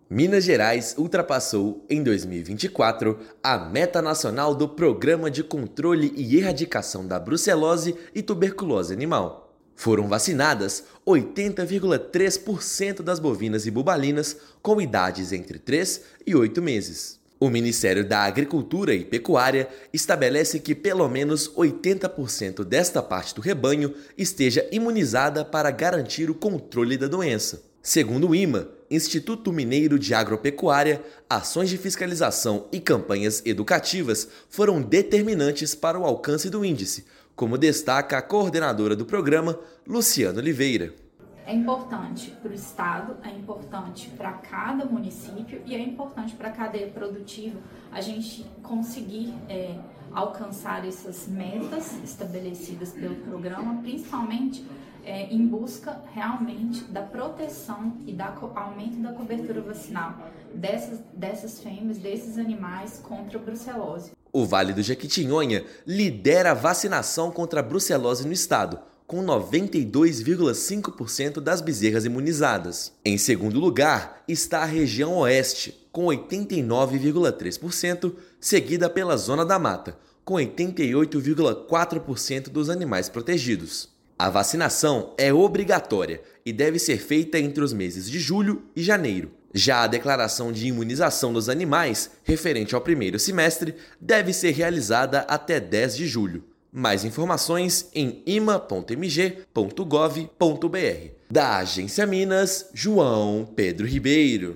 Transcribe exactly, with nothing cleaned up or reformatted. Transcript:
Minas Gerais ultrapassou, em dois mil e vinte e quatro, a meta nacional do Programa de Controle e Erradicação da Brucelose e Tuberculose Animal. Foram vacinadas oitenta vírgula três por cento das bovinas e bubalinas com idades entre três e oito meses. O Ministério da Agricultura e Pecuária estabelece que pelo menos oitenta por cento desta parte do rebanho esteja imunizada para garantir o controle da doença. Segundo o IMA, Instituto Mineiro de Agropecuária, ações de fiscalização e campanhas educativas foram determinantes para o alcance do índice, como destaca a coordenadora do programa, Luciana Oliveira. É importante para o Estado, é importante para cada município e é importante para a cadeia produtiva a gente conseguir é, alcançar essas metas estabelecidas pelo programa, principalmente é, em busca realmente da proteção e da aumento da cobertura vacinal dessas, dessas fêmeas, desses animais contra a brucelose. O Vale do Jequitinhonha lidera a vacinação contra a brucelose no estado, com noventa e dois vírgula cinco por cento das bezerras imunizadas. Em segundo lugar está a região oeste, com oitenta e nove vírgula três por cento, seguida pela Zona da Mata, com oitenta e oito vírgula quatro por cento dos animais protegidos. A vacinação é obrigatória e deve ser feita entre os meses de julho e janeiro. Já a declaração de imunização dos animais, referente ao primeiro semestre, deve ser realizada até dez de julho. Mais informações em ima ponto m g ponto gov ponto b r. Da Agência Minas, João Pedro Ribeiro.